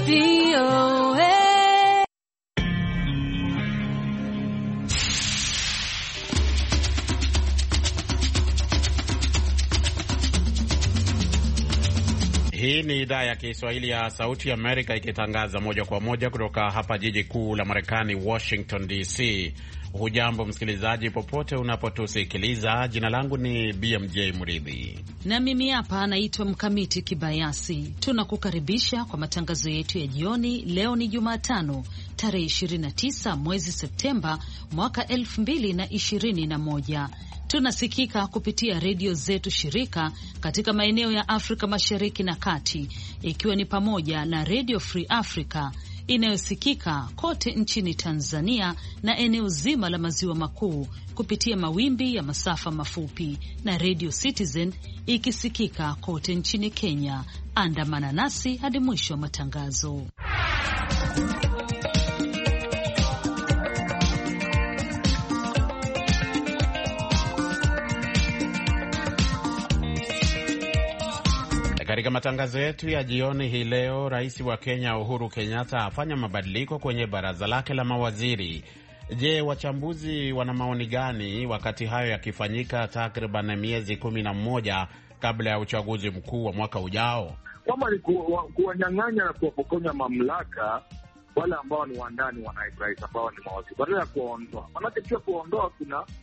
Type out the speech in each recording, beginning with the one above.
VOA. Hii ni idhaa ya Kiswahili ya Sauti ya Amerika ikitangaza moja kwa moja kutoka hapa jiji kuu la Marekani, Washington DC. Hujambo msikilizaji, popote unapotusikiliza. Jina langu ni BMJ Mridhi na mimi hapa naitwa Mkamiti Kibayasi. Tunakukaribisha kwa matangazo yetu ya jioni. Leo ni Jumatano, tarehe 29 mwezi Septemba mwaka 2021. Tunasikika kupitia redio zetu shirika katika maeneo ya Afrika Mashariki na Kati, ikiwa ni pamoja na Radio Free Africa inayosikika kote nchini Tanzania na eneo zima la maziwa makuu kupitia mawimbi ya masafa mafupi, na Radio Citizen ikisikika kote nchini Kenya. Andamana nasi hadi mwisho wa matangazo. Katika matangazo yetu ya jioni hii leo, rais wa Kenya Uhuru Kenyatta afanya mabadiliko kwenye baraza lake la mawaziri. Je, wachambuzi wana maoni gani wakati hayo yakifanyika takriban miezi 11 kabla ya uchaguzi mkuu wa mwaka ujao? Kama ni kuwanyang'anya na kuwapokonya mamlaka wale ambao ni wandani wa naibu rais ambao ni mawaziri, badala ya kuwaondoa. Maanake pia kuwaondoa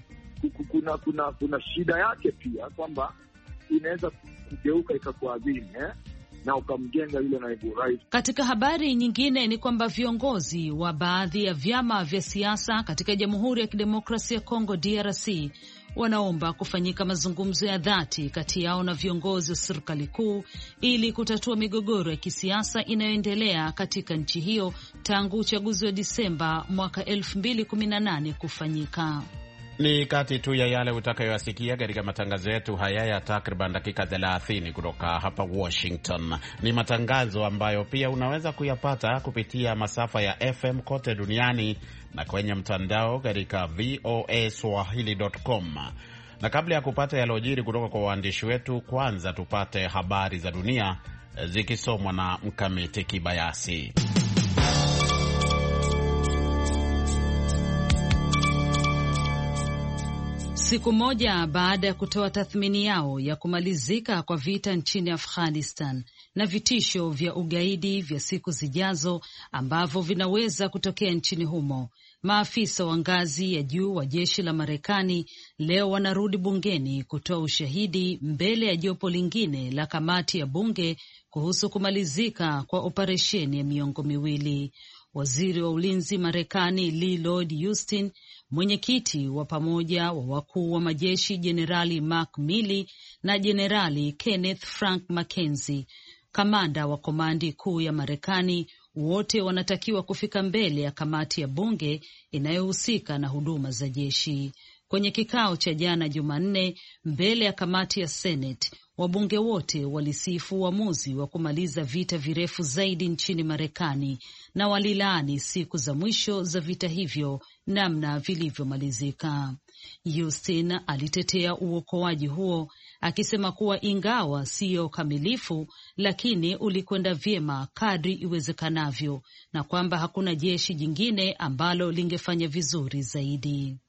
kuna shida yake pia, kwamba inaweza kugeuka ikakuadhiri na ukamjenga yule naibu rais. Katika habari nyingine ni kwamba viongozi wa baadhi ya vyama vya siasa katika Jamhuri ya Kidemokrasia ya Kongo DRC wanaomba kufanyika mazungumzo ya dhati kati yao na viongozi wa serikali kuu ili kutatua migogoro ya kisiasa inayoendelea katika nchi hiyo tangu uchaguzi wa Disemba mwaka 2018 kufanyika. Ni kati tu ya yale utakayoyasikia katika matangazo yetu haya ya takriban dakika 30 kutoka hapa Washington. Ni matangazo ambayo pia unaweza kuyapata kupitia masafa ya FM kote duniani na kwenye mtandao katika voaswahili.com. Na kabla ya kupata yalojiri kutoka kwa waandishi wetu, kwanza tupate habari za dunia zikisomwa na Mkamiti Kibayasi. Siku moja baada ya kutoa tathmini yao ya kumalizika kwa vita nchini Afghanistan na vitisho vya ugaidi vya siku zijazo ambavyo vinaweza kutokea nchini humo, maafisa wa ngazi ya juu wa jeshi la Marekani leo wanarudi bungeni kutoa ushahidi mbele ya jopo lingine la kamati ya bunge kuhusu kumalizika kwa operesheni ya miongo miwili. Waziri wa ulinzi Marekani Lloyd Austin, mwenyekiti wa pamoja wa wakuu wa majeshi Jenerali Mark Milley na Jenerali Kenneth Frank McKenzie, kamanda wa komandi kuu ya Marekani, wote wanatakiwa kufika mbele ya kamati ya bunge inayohusika na huduma za jeshi. Kwenye kikao cha jana Jumanne mbele ya kamati ya Senate, wabunge wote walisifu uamuzi wa kumaliza vita virefu zaidi nchini Marekani na walilaani siku za mwisho za vita hivyo namna vilivyomalizika. Houston alitetea uokoaji huo akisema kuwa ingawa siyo kamilifu, lakini ulikwenda vyema kadri iwezekanavyo na kwamba hakuna jeshi jingine ambalo lingefanya vizuri zaidi.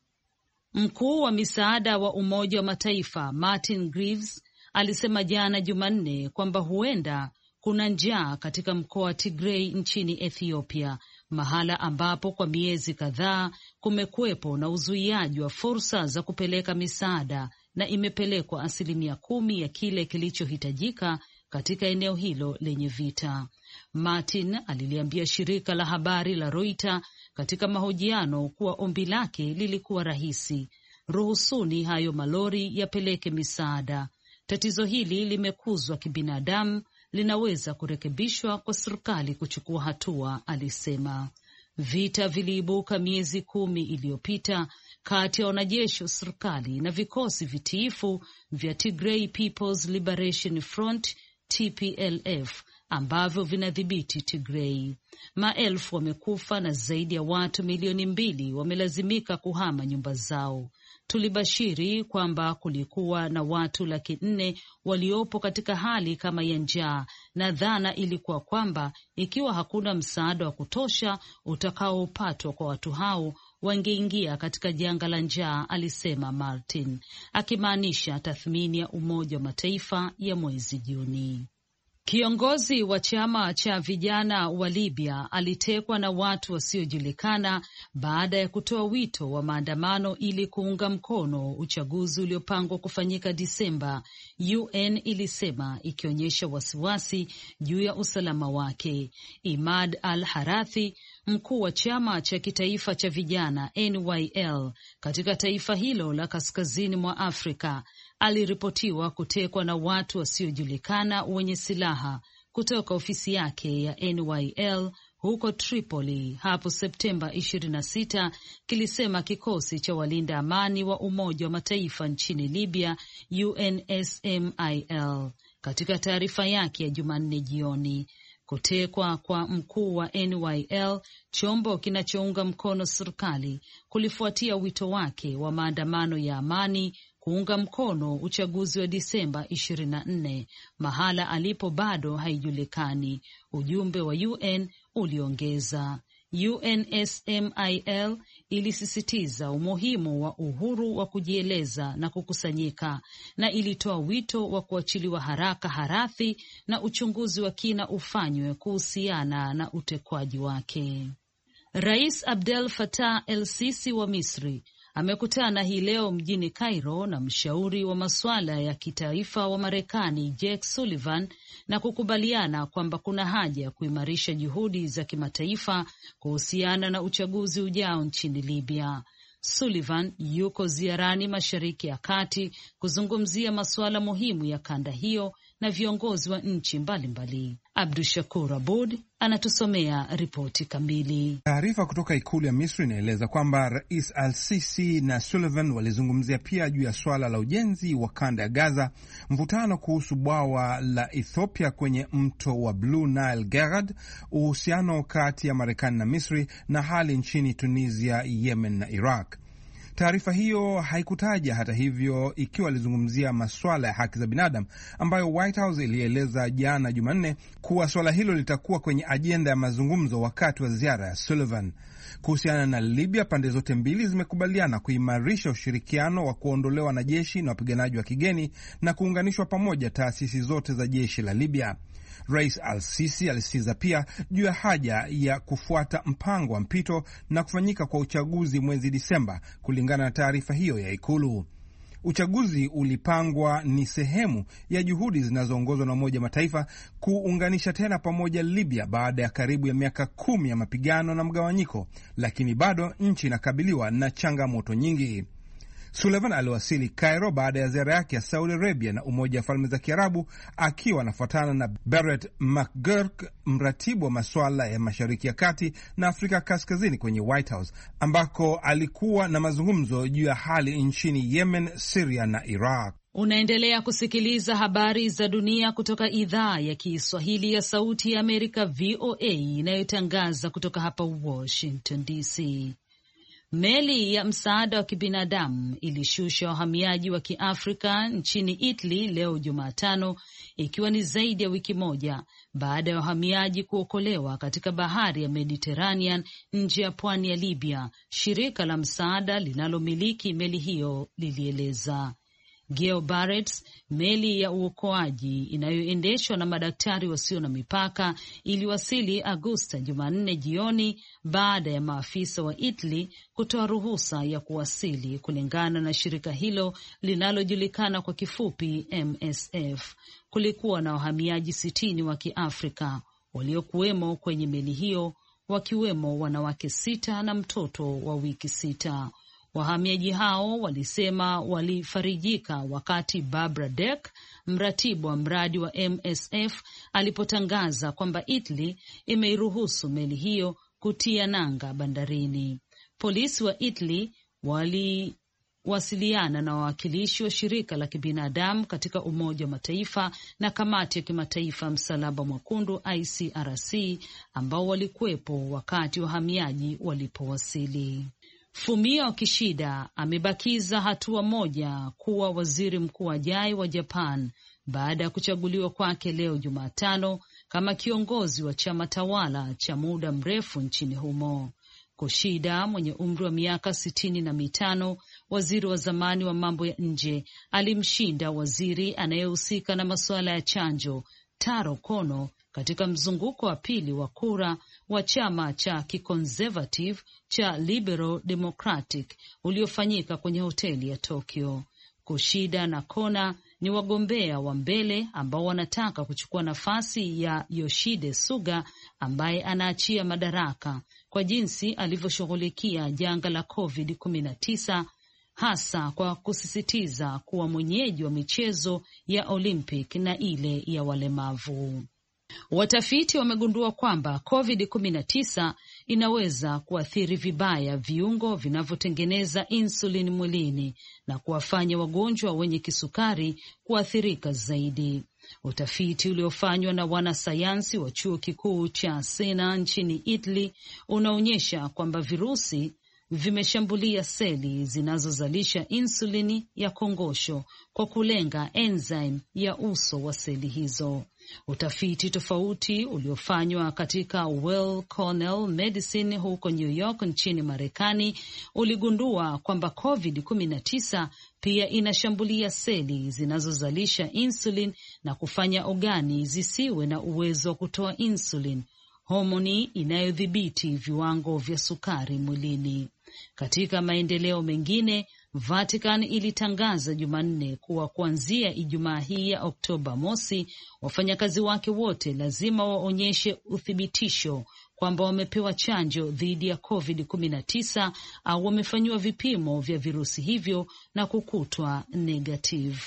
Mkuu wa misaada wa Umoja wa Mataifa Martin Griffiths alisema jana Jumanne kwamba huenda kuna njaa katika mkoa wa Tigray nchini Ethiopia, mahala ambapo kwa miezi kadhaa kumekuwepo na uzuiaji wa fursa za kupeleka misaada na imepelekwa 10% ya kile kilichohitajika katika eneo hilo lenye vita. Martin aliliambia shirika la habari la Reuters katika mahojiano kuwa ombi lake lilikuwa rahisi: ruhusuni hayo malori yapeleke misaada. Tatizo hili limekuzwa kibinadamu, linaweza kurekebishwa kwa serikali kuchukua hatua, alisema. Vita viliibuka miezi 10 iliyopita kati ya wanajeshi wa serikali na vikosi vitiifu vya Tigray People's Liberation Front TPLF ambavyo vinadhibiti Tigray. Maelfu wamekufa na zaidi ya watu milioni 2 wamelazimika kuhama nyumba zao. Tulibashiri kwamba kulikuwa na watu 400,000 waliopo katika hali kama ya njaa, na dhana ilikuwa kwamba ikiwa hakuna msaada wa kutosha utakaopatwa kwa watu hao wangeingia katika janga la njaa, alisema Martin, akimaanisha tathmini ya Umoja wa Mataifa ya mwezi Juni. Kiongozi wa chama cha vijana wa Libya alitekwa na watu wasiojulikana baada ya kutoa wito wa maandamano ili kuunga mkono uchaguzi uliopangwa kufanyika Disemba, UN ilisema, ikionyesha wasiwasi juu ya usalama wake. Imad al-Harathi, mkuu wa chama cha kitaifa cha vijana NYL katika taifa hilo la kaskazini mwa Afrika, aliripotiwa kutekwa na watu wasiojulikana wenye silaha kutoka ofisi yake ya NYL huko Tripoli hapo Septemba 26, kilisema kikosi cha walinda amani wa Umoja wa Mataifa nchini Libya, UNSMIL, katika taarifa yake ya Jumanne jioni. Kutekwa kwa mkuu wa NYL, chombo kinachounga mkono serikali, kulifuatia wito wake wa maandamano ya amani kuunga mkono uchaguzi wa Disemba 24, mahala alipo bado haijulikani, ujumbe wa UN uliongeza. UNSMIL ilisisitiza umuhimu wa uhuru wa kujieleza na kukusanyika, na ilitoa wito wa kuachiliwa haraka Harathi na uchunguzi wa kina ufanywe kuhusiana na utekwaji wake. Rais Abdel Fattah el-Sisi wa Misri amekutana hii leo mjini Cairo na mshauri wa masuala ya kitaifa wa Marekani Jake Sullivan na kukubaliana kwamba kuna haja ya kuimarisha juhudi za kimataifa kuhusiana na uchaguzi ujao nchini Libya. Sullivan yuko ziarani Mashariki ya Kati kuzungumzia masuala muhimu ya kanda hiyo na viongozi wa nchi mbalimbali. Abdushakur Abud anatusomea ripoti kamili. Taarifa kutoka ikulu ya Misri inaeleza kwamba Rais al-Sisi na Sullivan walizungumzia pia juu ya swala la ujenzi wa kanda ya Gaza, mvutano kuhusu bwawa la Ethiopia kwenye mto wa Blue Nile Gerd, uhusiano kati ya Marekani na Misri na hali nchini Tunisia, Yemen na Iraq. Taarifa hiyo haikutaja hata hivyo ikiwa alizungumzia masuala ya haki za binadamu ambayo White House ilieleza jana Jumanne kuwa swala hilo litakuwa kwenye ajenda ya mazungumzo wakati wa ziara ya Sullivan. Kuhusiana na Libya, pande zote mbili zimekubaliana kuimarisha ushirikiano wa kuondolewa wanajeshi na wapiganaji wa kigeni na kuunganishwa pamoja taasisi zote za jeshi la Libya. Rais al-Sisi alisisitiza pia juu ya haja ya kufuata mpango wa mpito na kufanyika kwa uchaguzi mwezi Disemba, kulingana na taarifa hiyo ya ikulu. Uchaguzi ulipangwa ni sehemu ya juhudi zinazoongozwa na Umoja Mataifa kuunganisha tena pamoja Libya baada ya karibu ya miaka 10 ya mapigano na mgawanyiko, lakini bado nchi inakabiliwa na changamoto nyingi. Sullivan aliwasili Cairo baada ya ziara yake ya Saudi Arabia na Umoja wa Falme za Kiarabu, akiwa anafuatana na Barrett McGurk, mratibu wa masuala ya Mashariki ya Kati na Afrika Kaskazini kwenye White House, ambako alikuwa na mazungumzo juu ya hali nchini Yemen, Syria na Iraq. Unaendelea kusikiliza habari za dunia kutoka idhaa ya Kiswahili ya Sauti ya Amerika, VOA, inayotangaza kutoka hapa Washington DC. Meli ya msaada wa kibinadamu ilishusha wahamiaji wa Kiafrika nchini Italy leo Jumatano, ikiwa ni zaidi ya wiki moja baada ya wahamiaji kuokolewa katika bahari ya Mediterranean nje ya pwani ya Libya, shirika la msaada linalomiliki meli hiyo lilieleza. Geo Barretts, meli ya uokoaji inayoendeshwa na madaktari wasio na mipaka, iliwasili Agosta Jumanne jioni baada ya maafisa wa Italy kutoa ruhusa ya kuwasili, kulingana na shirika hilo linalojulikana kwa kifupi MSF. Kulikuwa na wahamiaji 60 wa Kiafrika waliokuwemo kwenye meli hiyo, wakiwemo wanawake 6 na mtoto wa wiki 6. Wahamiaji hao walisema walifarijika wakati Barbara Deck, mratibu wa mradi wa MSF, alipotangaza kwamba Italy imeiruhusu meli hiyo kutia nanga bandarini. Polisi wa Italy wasiliana na wawakilishi wa shirika la kibinadamu katika Umoja wa Mataifa na Kamati ya Kimataifa ya Msalaba Mwekundu ICRC ambao walikuwepo wakati wahamiaji walipowasili. Fumio Kishida amebakiza hatua moja kuwa waziri mkuu ajaye wa Japan baada ya kuchaguliwa kwake leo Jumatano kama kiongozi wa chama tawala cha muda mrefu nchini humo. Kishida mwenye umri wa miaka 65, waziri wa zamani wa mambo ya nje, alimshinda waziri anayehusika na masuala ya chanjo Taro Kono katika mzunguko wa pili wa kura wa chama cha kiconservative cha Liberal Democratic uliofanyika kwenye hoteli ya Tokyo. Kishida na Kona ni wagombea wa mbele ambao wanataka kuchukua nafasi ya Yoshide Suga ambaye anaachia madaraka kwa jinsi alivyoshughulikia janga la COVID-19, hasa kwa kusisitiza kuwa mwenyeji wa michezo ya Olympic na ile ya walemavu. Watafiti wamegundua kwamba COVID-19 inaweza kuathiri vibaya viungo vinavyotengeneza insulin mwilini na kuwafanya wagonjwa wenye kisukari kuathirika zaidi. Utafiti uliofanywa na wanasayansi wa chuo kikuu cha Siena nchini Italy unaonyesha kwamba virusi vimeshambulia seli zinazozalisha insulini ya kongosho kwa kulenga enzyme ya uso wa seli hizo. Utafiti tofauti uliofanywa katika Weill Cornell Medicine huko New York nchini Marekani uligundua kwamba COVID-19 pia inashambulia seli zinazozalisha insulin na kufanya ogani zisiwe na uwezo wa kutoa insulin, homoni inayodhibiti viwango vya sukari mwilini. Katika maendeleo mengine, Vatican ilitangaza Jumanne kuwa kuanzia Ijumaa hii ya Oktoba mosi, wafanyakazi wake wote lazima waonyeshe uthibitisho kwamba wamepewa chanjo dhidi ya COVID-19 au wamefanyiwa vipimo vya virusi hivyo na kukutwa negative.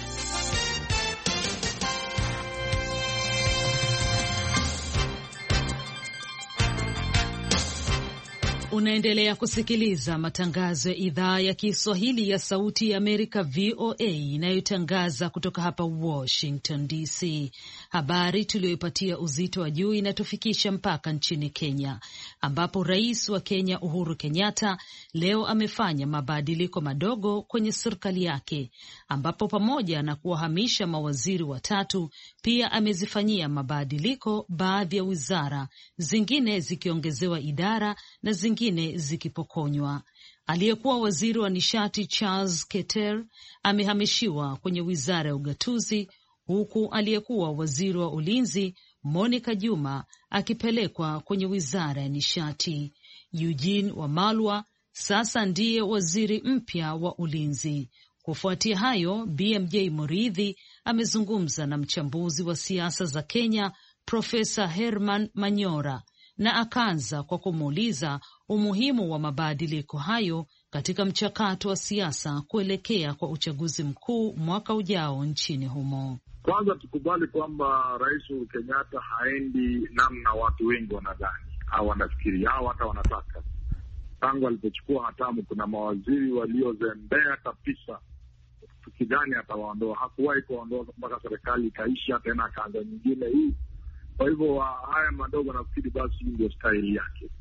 Unaendelea kusikiliza matangazo ya idhaa ya Kiswahili ya Sauti ya Amerika VOA inayotangaza kutoka hapa Washington DC. Habari tuliyoipatia uzito wa juu inatufikisha mpaka nchini Kenya, ambapo rais wa Kenya Uhuru Kenyatta leo amefanya mabadiliko madogo kwenye serikali yake, ambapo pamoja na kuwahamisha mawaziri watatu, pia amezifanyia mabadiliko baadhi ya wizara, zingine zikiongezewa idara na zingine zikipokonywa. Aliyekuwa waziri wa nishati Charles Keter amehamishiwa kwenye wizara ya ugatuzi, huku aliyekuwa waziri wa ulinzi Monica Juma akipelekwa kwenye wizara ya nishati. Eugene Wamalwa sasa ndiye waziri mpya wa ulinzi. Kufuatia hayo, BMJ Muridhi amezungumza na mchambuzi wa siasa za Kenya Profesa Herman Manyora na akaanza kwa kumuuliza umuhimu wa mabadiliko hayo katika mchakato wa siasa kuelekea kwa uchaguzi mkuu mwaka ujao nchini humo. Kwanza tukubali kwamba Rais Uhuru Kenyatta haendi namna watu wengi wanadhani au wanafikiri au hata wanataka. Tangu alipochukua hatamu, kuna mawaziri waliozembea kabisa, tukidhani atawaondoa. Hakuwahi kuondoa mpaka serikali ikaisha, tena akaanza nyingine hii. Kwa hivyo haya madogo nafikiri basi ndio staili yake.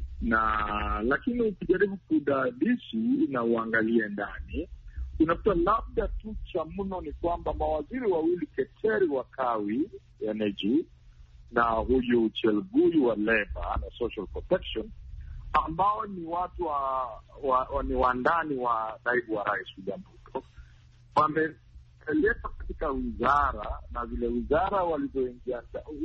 Lakini ukijaribu kudadisi na uangalie ndani, unakuta labda tu cha mno ni kwamba mawaziri wawili, Keteri wa Kawi Energy na huyu Chelugui wa Labor na Social Protection, ambao ni watu ni wandani wa naibu wa rais William Ruto, wameleta katika wizara, na vile wizara walizoingia,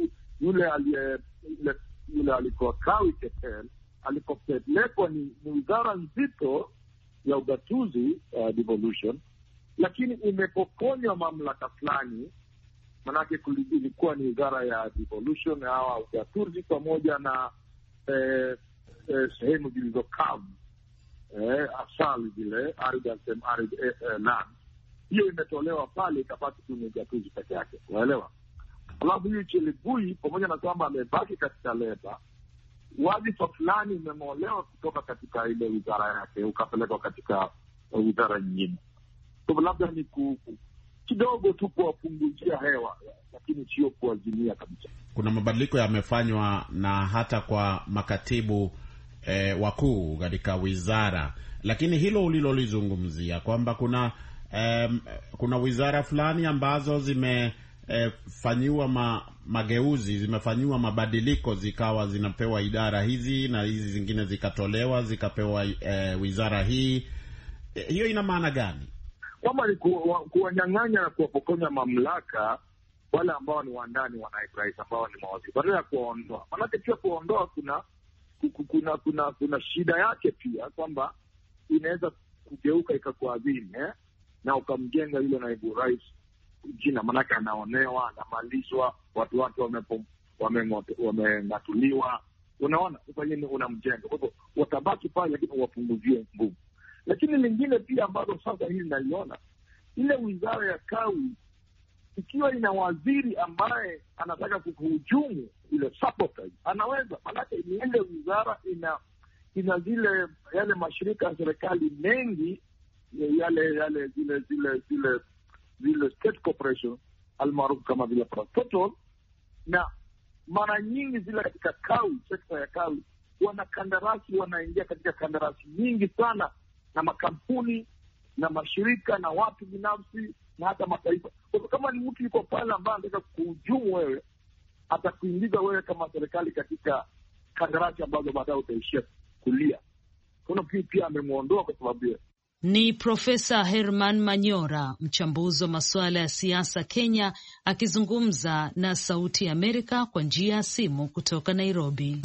yule alikuwa Kawi Keteri alipopelekwa ni wizara nzito ya ugatuzi, devolution, lakini imepokonywa mamlaka fulani. Manake ilikuwa ni wizara ya devolution au ugatuzi pamoja na sehemu zilizokavu, asali zile arid land, hiyo imetolewa pale, ikapata tu ni ugatuzi peke yake, unaelewa. Alafu huyu Chelugui, pamoja na kwamba amebaki katika leba, wadhifa fulani umeng'olewa kutoka katika ile wizara yake ukapelekwa katika wizara nyingine. Kwa labda ni kidogo tu kuwapunguzia hewa, lakini sio kuazimia kabisa. Kuna mabadiliko yamefanywa na hata kwa makatibu wakuu katika wizara, lakini hilo ulilolizungumzia kwamba kuna wizara fulani ambazo zimefanyiwa mageuzi, zimefanyiwa mabadiliko, zikawa zinapewa idara hizi na hizi zingine zikatolewa zikapewa wizara hii. Hiyo ina maana gani? Kwamba ni kuwanyang'anya na kuwapokonya mamlaka wale ambao ni wandani wa naibu rais, ambao ni mawaziri, badala ya kuwaondoa. Maanake pia kuwaondoa kuna shida yake pia, kwamba inaweza kugeuka ikakuadhiri na ukamjenga yule naibu rais jina, maanake anaonewa, anamalizwa, watu wake wameng'atuliwa. Unaona, kwa nini unamjenga? Kwa hivyo watabaki pale, lakini wapunguzie nguvu. Lakini lingine pia ambalo sasa hili naliona, ile wizara ya kawi ikiwa ina waziri ambaye anataka kuhujumu ile sabotage, anaweza, maanake ni ile wizara ina yale mashirika ya serikali mengi, zile state corporation almaarufu kama vile Total, na mara nyingi zile katika kawi, sekta ya kawi, wanaingia katika kandarasi nyingi sana na makampuni na mashirika na watu binafsi na hata mataifa. Kwa kama ni mtu yuko pale ambaye anataka kuhujumu wewe, atakuingiza wewe kama serikali katika kandarasi ambazo baadaye utaishia kulia. Kuna pia amemwondoa kwa sababu ya. Ni Profesa Herman Manyora, mchambuzi wa masuala ya siasa Kenya, akizungumza na Sauti ya Amerika kwa njia ya simu kutoka Nairobi.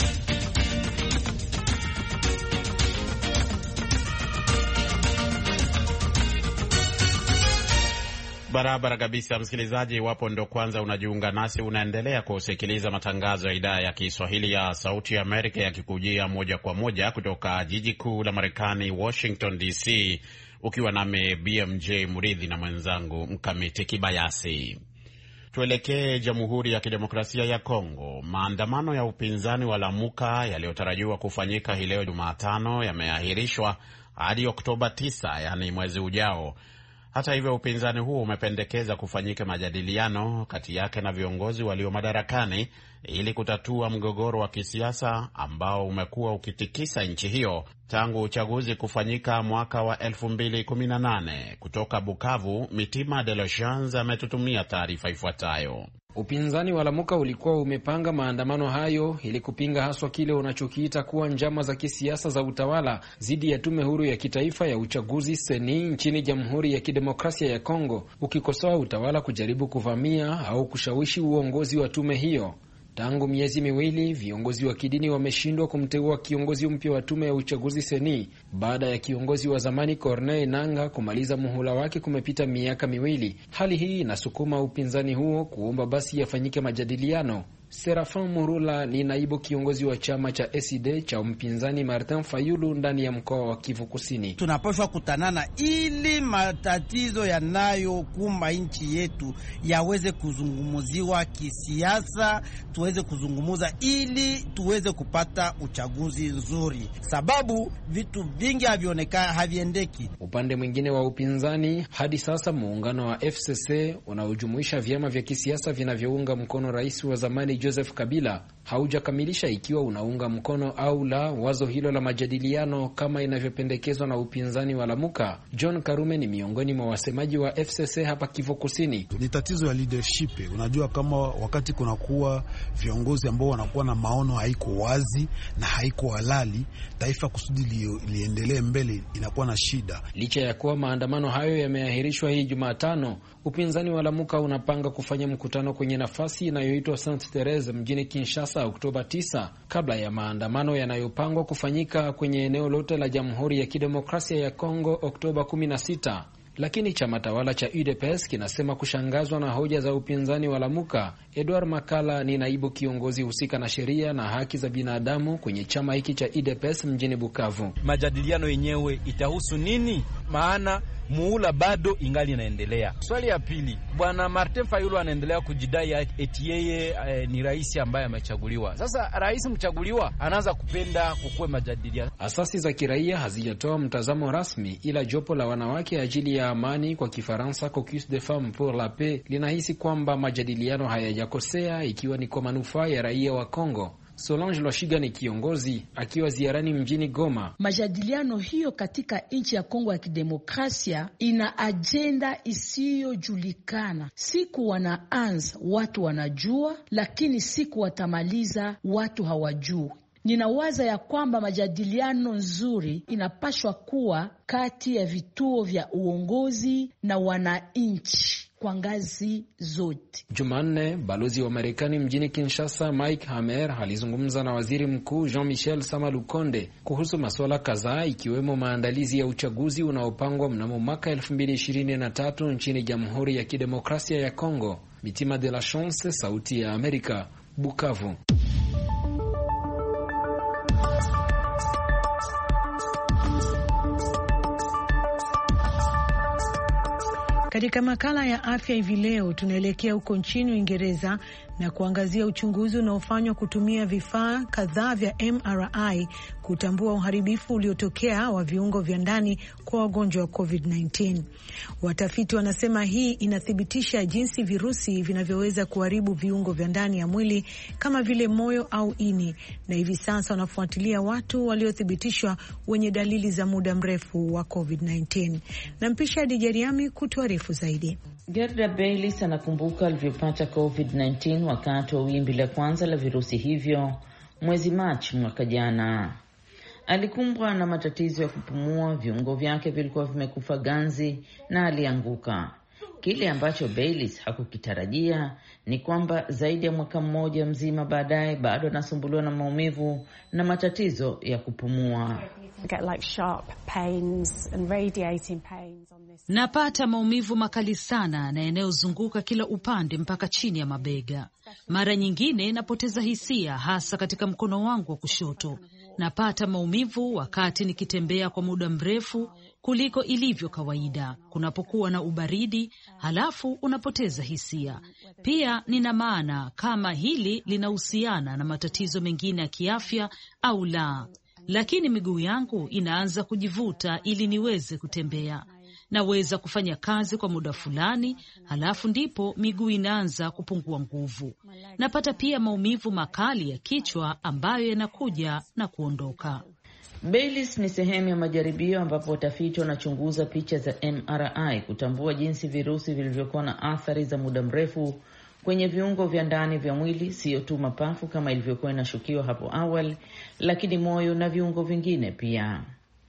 Barabara kabisa, msikilizaji. Iwapo ndo kwanza unajiunga nasi, unaendelea kusikiliza matangazo ya idhaa ya Kiswahili ya Sauti ya Amerika yakikujia moja kwa moja kutoka jiji kuu la Marekani, Washington DC, ukiwa nami BMJ Muridhi na mwenzangu Mkamiti Kibayasi. Tuelekee Jamhuri ya Kidemokrasia ya Kongo. Maandamano ya upinzani wa Lamuka yaliyotarajiwa kufanyika hii leo Jumatano yameahirishwa hadi Oktoba 9, yani mwezi ujao. Hata hivyo, upinzani huo umependekeza kufanyika majadiliano kati yake na viongozi walio madarakani ili kutatua mgogoro wa kisiasa ambao umekuwa ukitikisa nchi hiyo tangu uchaguzi kufanyika mwaka wa 2018. Kutoka Bukavu, Mitima de la Chance ametutumia taarifa ifuatayo. Upinzani wa Lamuka ulikuwa umepanga maandamano hayo ili kupinga haswa kile unachokiita kuwa njama za kisiasa za utawala dhidi ya tume huru ya kitaifa ya uchaguzi seni nchini Jamhuri ya Kidemokrasia ya Kongo, ukikosoa utawala kujaribu kuvamia au kushawishi uongozi wa tume hiyo. Tangu miezi miwili, viongozi wa kidini wameshindwa kumteua kiongozi mpya wa tume ya uchaguzi seni baada ya kiongozi wa zamani Corneille Nangaa kumaliza muhula wake kumepita miaka miwili. Hali hii inasukuma upinzani huo kuomba basi yafanyike majadiliano. Serafin Murula ni naibu kiongozi wa chama cha SID cha mpinzani Martin Fayulu ndani ya mkoa wa Kivu Kusini. Tunapaswa kutanana ili matatizo yanayokumba nchi yetu yaweze kuzungumziwa kisiasa, tuweze kuzungumuza ili tuweze kupata uchaguzi nzuri, sababu vitu vingi haviendeki. Upande mwingine wa upinzani, hadi sasa muungano wa FCC unaojumuisha vyama vya kisiasa vinavyounga mkono rais wa zamani Joseph Kabila haujakamilisha ikiwa unaunga mkono au la wazo hilo la majadiliano kama inavyopendekezwa na upinzani wa Lamuka. John Karume ni miongoni mwa wasemaji wa FCC hapa Kivu Kusini. Ni tatizo ya leadership. Unajua, kama wakati kunakuwa viongozi ambao wanakuwa na maono haiko wazi na haiko halali, taifa kusudi liendelee mbele inakuwa na shida. Licha ya kuwa maandamano hayo yameahirishwa hii Jumatano, upinzani wa Lamuka unapanga kufanya mkutano kwenye nafasi inayoitwa Saint Therese mjini Kinshasa Oktoba 9, kabla ya maandamano yanayopangwa kufanyika kwenye eneo lote la Jamhuri ya Kidemokrasia ya Kongo Oktoba 16. Lakini chama tawala cha UDPS kinasema kushangazwa na hoja za upinzani wa Lamuka. Edward Makala ni naibu kiongozi husika na sheria na haki za binadamu kwenye chama hiki cha UDPS mjini Bukavu. Majadiliano yenyewe itahusu nini? Maana muhula bado ingali inaendelea. Swali ya pili, bwana Martin Fayulu anaendelea kujidai eti yeye ni rais ambaye amechaguliwa. Sasa rais mchaguliwa anaanza kupenda kukue majadiliano. Asasi za kiraia hazijatoa mtazamo rasmi, ila jopo la wanawake ajili ya amani, kwa Kifaransa Caucus des Femmes pour la Paix, linahisi kwamba majadiliano hayajakosea ikiwa ni kwa manufaa ya raia wa Kongo. Solange Loshiga ni kiongozi akiwa ziarani mjini Goma. Majadiliano hiyo katika nchi ya Kongo ya Kidemokrasia ina ajenda isiyojulikana. Siku wanaanza watu wanajua, lakini siku watamaliza watu hawajui. Ninawaza ya kwamba majadiliano nzuri inapashwa kuwa kati ya vituo vya uongozi na wananchi kwa ngazi zote. Jumanne, balozi wa Marekani mjini Kinshasa Mike Hammer alizungumza na waziri mkuu Jean-Michel Sama-Lukonde kuhusu masuala kadhaa, ikiwemo maandalizi ya uchaguzi unaopangwa mnamo mwaka 2023 nchini Jamhuri ya Kidemokrasia ya Kongo. Mitima de la Chance, Sauti ya Amerika, Bukavu. Katika makala ya afya hivi leo tunaelekea huko nchini Uingereza na kuangazia uchunguzi unaofanywa kutumia vifaa kadhaa vya MRI kutambua uharibifu uliotokea wa viungo vya ndani kwa wagonjwa wa COVID-19. Watafiti wanasema hii inathibitisha jinsi virusi vinavyoweza kuharibu viungo vya ndani ya mwili kama vile moyo au ini, na hivi sasa wanafuatilia watu waliothibitishwa wenye dalili za muda mrefu wa COVID-19. Na mpisha Dijariami kutuarifu zaidi. Gerda Baylis anakumbuka alivyopata COVID-19 wakati wa wimbi la kwanza la virusi hivyo mwezi Machi mwaka jana. Alikumbwa na matatizo ya kupumua, viungo vyake vilikuwa vimekufa ganzi na alianguka. Kile ambacho Baylis hakukitarajia ni kwamba zaidi ya mwaka mmoja mzima baadaye bado anasumbuliwa na maumivu na matatizo ya kupumua. Napata maumivu makali sana na yanayozunguka kila upande mpaka chini ya mabega. Mara nyingine napoteza hisia, hasa katika mkono wangu wa kushoto. Napata maumivu wakati nikitembea kwa muda mrefu kuliko ilivyo kawaida, kunapokuwa na ubaridi, halafu unapoteza hisia. Pia nina maana kama hili linahusiana na matatizo mengine ya kiafya au la. Lakini miguu yangu inaanza kujivuta ili niweze kutembea. Naweza kufanya kazi kwa muda fulani, halafu ndipo miguu inaanza kupungua nguvu. Napata pia maumivu makali ya kichwa ambayo yanakuja na kuondoka. Baylis ni sehemu ya majaribio ambapo watafiti wanachunguza picha za MRI kutambua jinsi virusi vilivyokuwa na athari za muda mrefu kwenye viungo vya ndani vya mwili, sio tu mapafu kama ilivyokuwa inashukiwa hapo awali, lakini moyo na viungo vingine pia.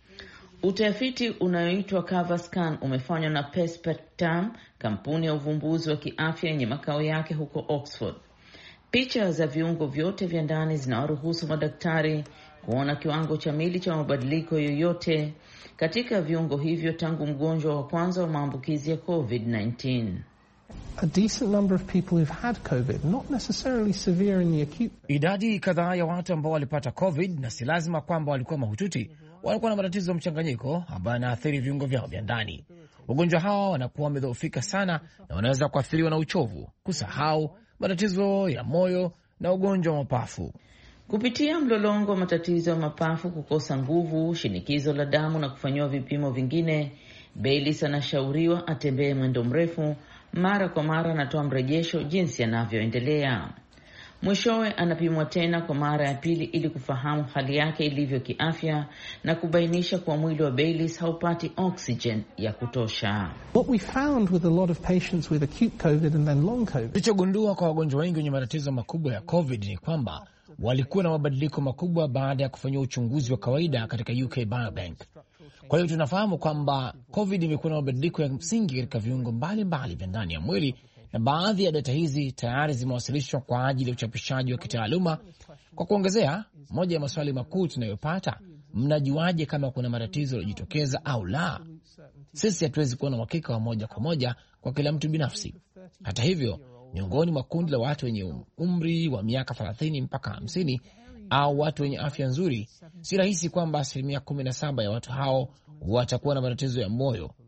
Utafiti unaoitwa CoverScan umefanywa na Perspectam, kampuni ya uvumbuzi wa kiafya yenye makao yake huko Oxford. Picha za viungo vyote vya ndani zinawaruhusu madaktari kuona kiwango cha mili cha mabadiliko yoyote katika viungo hivyo tangu mgonjwa wa kwanza wa maambukizi ya COVID-19. A decent number of people who've had COVID, not necessarily severe in the acute. Idadi kadhaa ya watu ambao walipata COVID, na si lazima kwamba walikuwa mahututi, walikuwa na matatizo ya mchanganyiko ambayo yanaathiri viungo vyao vya ndani. Wagonjwa hawa wanakuwa wamedhoofika sana na wanaweza kuathiriwa na uchovu, kusahau, matatizo ya moyo na ugonjwa wa mapafu. Kupitia mlolongo wa matatizo ya mapafu, kukosa nguvu, shinikizo la damu na kufanyiwa vipimo vingine, Baylis anashauriwa atembee mwendo mrefu. Mara kwa mara anatoa mrejesho jinsi anavyoendelea. Mwishowe anapimwa tena kwa mara ya pili ili kufahamu hali yake ilivyo kiafya na kubainisha kwa mwili wa Baylis haupati oxygen ya kutosha. What we found with a lot of patients with acute COVID and then long COVID. Tulichogundua kwa wagonjwa wengi wenye matatizo makubwa ya COVID ni kwamba walikuwa na mabadiliko makubwa baada ya kufanyia uchunguzi wa kawaida katika UK Biobank. Kwa hiyo tunafahamu kwamba COVID imekuwa na mabadiliko ya msingi katika viungo mbalimbali vya ndani ya mwili, na baadhi ya data hizi tayari zimewasilishwa kwa ajili ya uchapishaji wa kitaaluma. Kwa kuongezea, moja ya maswali makuu tunayopata, mnajuaje kama kuna matatizo yaliyojitokeza au la? Sisi hatuwezi kuwa na uhakika wa moja kwa moja kwa kila mtu binafsi. Hata hivyo, miongoni mwa kundi la watu wenye umri wa miaka 30 mpaka 50 au watu wenye afya nzuri, si rahisi kwamba 17% ya watu hao watakuwa na matatizo ya moyo.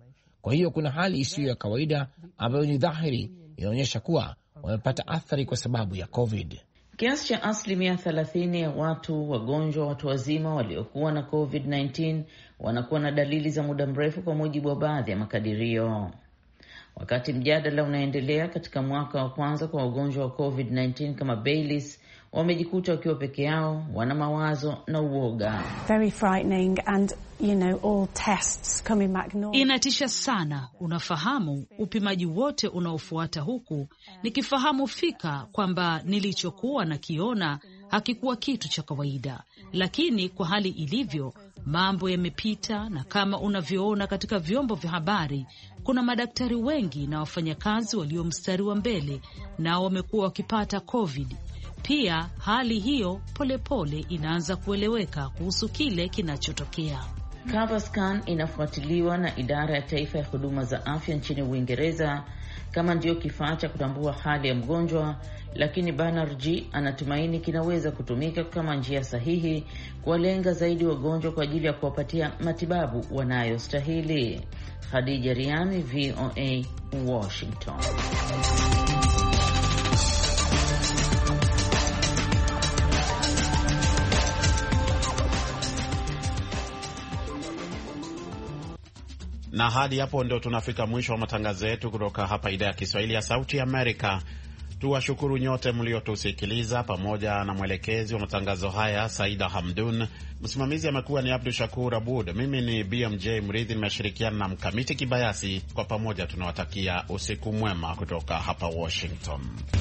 Kwa hiyo kuna hali isiyo ya kawaida ambayo ni dhahiri inaonyesha kuwa wamepata athari kwa sababu ya COVID. Kiasi cha 30% ya watu wagonjwa, watu wazima waliokuwa na COVID-19 wanakuwa na dalili za muda mrefu, kwa mujibu wa baadhi ya makadirio. Wakati mjadala unaendelea katika mwaka wa kwanza kwa wagonjwa wa COVID-19 kama Baylis wamejikuta wakiwa peke yao, wana mawazo na uoga. Very frightening and all tests coming back normal. Inatisha sana. Unafahamu, upimaji wote unaofuata huku nikifahamu fika kwamba nilichokuwa nakiona hakikuwa kitu cha kawaida, lakini kwa hali ilivyo mambo yamepita, na kama unavyoona katika vyombo vya habari, kuna madaktari wengi na wafanyakazi walio mstari wa mbele na wamekuwa wakipata COVID. Pia hali hiyo polepole inaanza kueleweka kuhusu kile kinachotokea. CoverScan inafuatiliwa na idara ya taifa ya huduma za afya nchini Uingereza kama ndio kifaa cha kutambua hali ya mgonjwa, lakini Banerjee anatumaini kinaweza kutumika kama njia sahihi kuwalenga zaidi wagonjwa kwa ajili ya kuwapatia matibabu wanayostahili. Khadija Riami, VOA, Washington. Na hadi hapo ndio tunafika mwisho wa matangazo yetu kutoka hapa idhaa ya Kiswahili ya Sauti Amerika. Tuwashukuru nyote mliotusikiliza, pamoja na mwelekezi wa matangazo haya Saida Hamdun. Msimamizi amekuwa ni Abdul Shakur Abud. Mimi ni BMJ Mridhi, nimeshirikiana na Mkamiti Kibayasi. Kwa pamoja tunawatakia usiku mwema kutoka hapa Washington.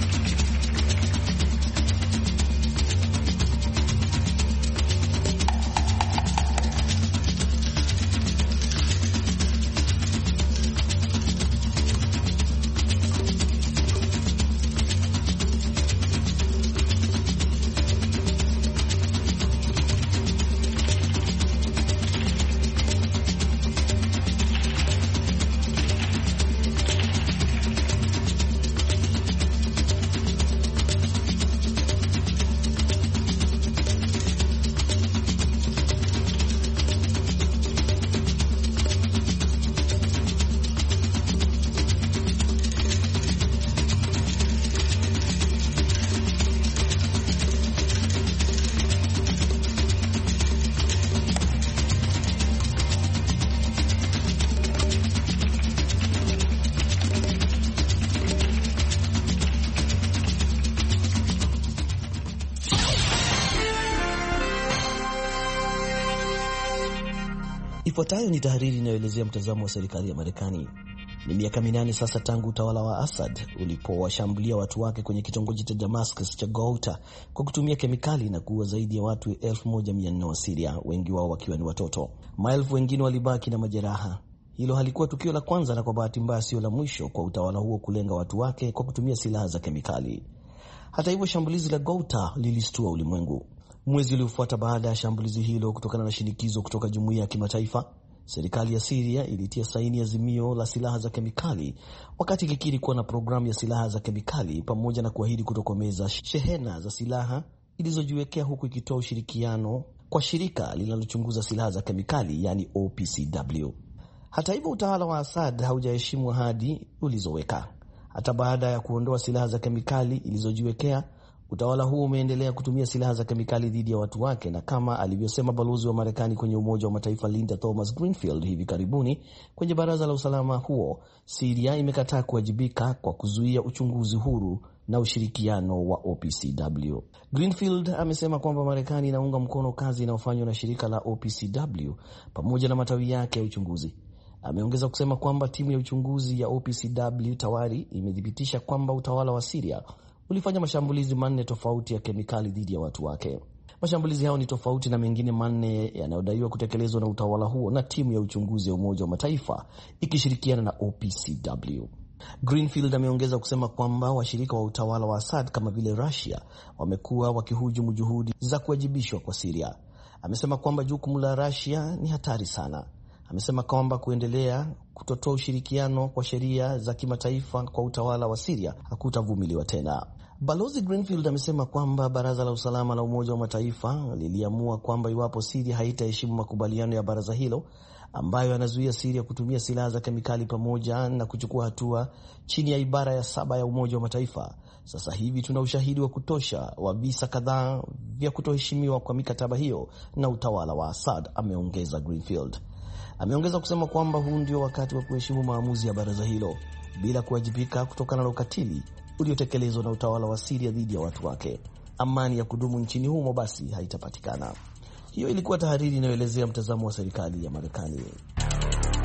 Ifuatayo ni tahariri inayoelezea mtazamo wa serikali ya Marekani. Ni miaka 8 sasa tangu utawala wa Assad ulipowashambulia watu wake kwenye kitongoji cha Damascus cha Ghouta kwa kutumia kemikali na kuua zaidi ya watu 1400 wa Syria, wengi wao wakiwa ni watoto. Maelfu wengine walibaki na majeraha. Hilo halikuwa tukio la kwanza, na kwa bahati mbaya sio la mwisho kwa utawala huo kulenga watu wake kwa kutumia silaha za kemikali. Hata hivyo, shambulizi la Ghouta lilistua ulimwengu. Mwezi uliofuata baada ya shambulizi hilo, kutokana na shinikizo kutoka jumuiya ya kimataifa, serikali ya Syria ilitia saini azimio la silaha za kemikali, wakati ikikiri kuwa na programu ya silaha za kemikali pamoja na kuahidi kutokomeza shehena za silaha ilizojiwekea, huku ikitoa ushirikiano kwa shirika linalochunguza silaha za kemikali, yani OPCW. Hata hivyo, utawala wa Assad haujaheshimu ahadi ulizoweka. Hata baada ya kuondoa silaha za kemikali ilizojiwekea, utawala huo umeendelea kutumia silaha za kemikali dhidi ya watu wake, na kama alivyosema balozi wa Marekani kwenye Umoja wa Mataifa Linda Thomas Greenfield hivi karibuni kwenye Baraza la Usalama huo, Syria imekataa kuwajibika kwa kuzuia uchunguzi huru na ushirikiano wa OPCW. Greenfield amesema kwamba Marekani inaunga mkono kazi inayofanywa na shirika la OPCW pamoja na matawi yake ya uchunguzi. Ameongeza kusema kwamba timu ya uchunguzi ya OPCW tayari imethibitisha kwamba utawala wa Syria ulifanya mashambulizi 4 tofauti ya kemikali dhidi ya watu wake. Mashambulizi hao ni tofauti na mengine 4 yanayodaiwa kutekelezwa na utawala huo na timu ya uchunguzi ya Umoja wa Mataifa ikishirikiana na OPCW. Greenfield ameongeza kusema kwamba washirika wa utawala wa Assad kama vile Russia wamekuwa wakihujumu juhudi za kuwajibishwa kwa Syria. Amesema kwamba jukumu la Russia ni hatari sana. Amesema kwamba kuendelea kutotoa ushirikiano kwa sheria za kimataifa kwa utawala wa Syria hakutavumiliwa tena. Balozi Greenfield amesema kwamba Baraza la Usalama la Umoja wa Mataifa liliamua kwamba iwapo Syria haitaheshimu makubaliano ya baraza hilo, ambayo yanazuia Syria kutumia silaha za kemikali pamoja na kuchukua hatua chini ya ibara ya 7 ya Umoja wa Mataifa. Sasa hivi tuna ushahidi wa kutosha wa visa kadhaa vya kutoheshimiwa kwa mikataba hiyo na utawala wa Assad, ameongeza Greenfield. Ameongeza kusema kwamba huu ndio wakati wa kuheshimu maamuzi ya baraza hilo bila kuwajibika kutokana na ukatili uliotekelezwa na utawala wa Syria dhidi ya watu wake. Amani ya kudumu nchini humo basi haitapatikana. Hiyo ilikuwa tahariri inayoelezea mtazamo wa serikali ya Marekani.